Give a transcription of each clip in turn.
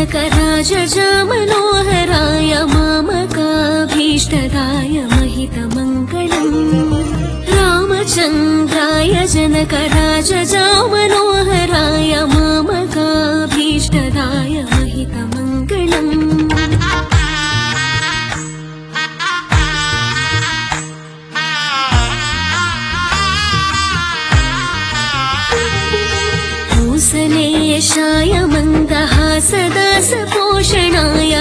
जनकराजजामनोहराय मामकाभीष्टदाय महितमङ्गलम् रामचन्द्राय जनकराजजामनोहराय मामकाभीष्टदाय महितमङ्गलम् कौसलेशाय मन्दहासदासपोषणाय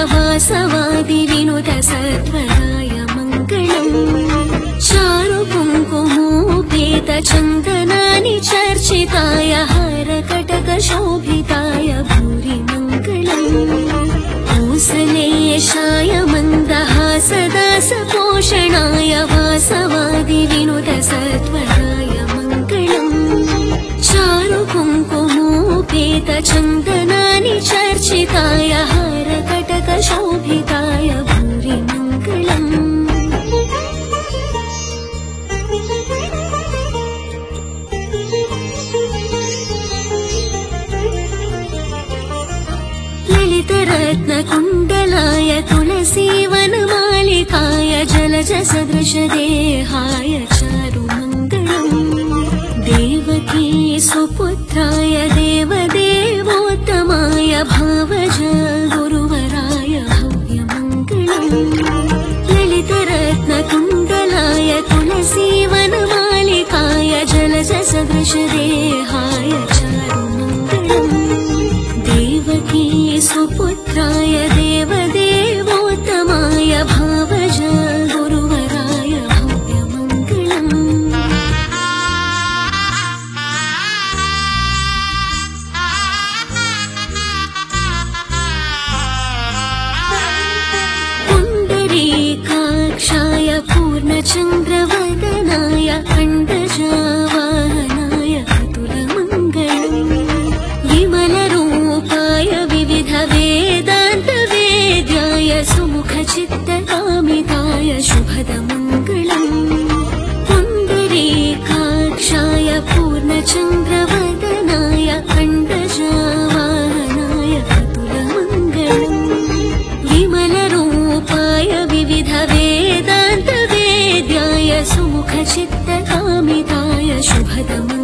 वासवादिविनुतसत्वराय मङ्गलम् चारुकुङ्कुमोपेतचन्दनानि चर्चिताय हारकटकशोभिताय भूरि मङ्गलम् कौसलेशाय मन्दहासदासपोषणाय वासवादिविनुतसत्वराय मङ्गलम् चारुकुङ्कुमोपेतचन्दनानि चर्चिताय हारकटकशोभिताय भूरि मङ्गलम् ललितरत्नकुण्डलाय तुलसीवनमालिकाय जलजसदृशदेहाय चारुमङ्गलम् देवकी सुपुत्राय देवदेवोत्तमाय भावज गुरुवराय भव्यमङ्गलम् ललितरत्नकुण्डलाय तुलसीवनमालिकाय जलजसदृशदेहाय चारुमङ्गलम् देवकी सुपुत्राय देवदेवोत्तमाय भावज गुरुवराय भव्यमङ्गलम् पुण्डरीकाक्षाय पूर्णचन्द्रवदनाय अण्डजावाहनाय अतुलमङ्गलम् विमलरूपाय विविधवेदान्तवेद्याय सुमुखचित्तकामिताय शुभदमङ्गलम् पुण्डरीकाक्षाय पूर्णचन्द्रवदनाय अण्डजावाहनाय अतुलमङ्गलम् विमलरूपाय विविधवेदान्तवेद्याय सुमुखचित्तकामिताय शुभदमङ्गलम्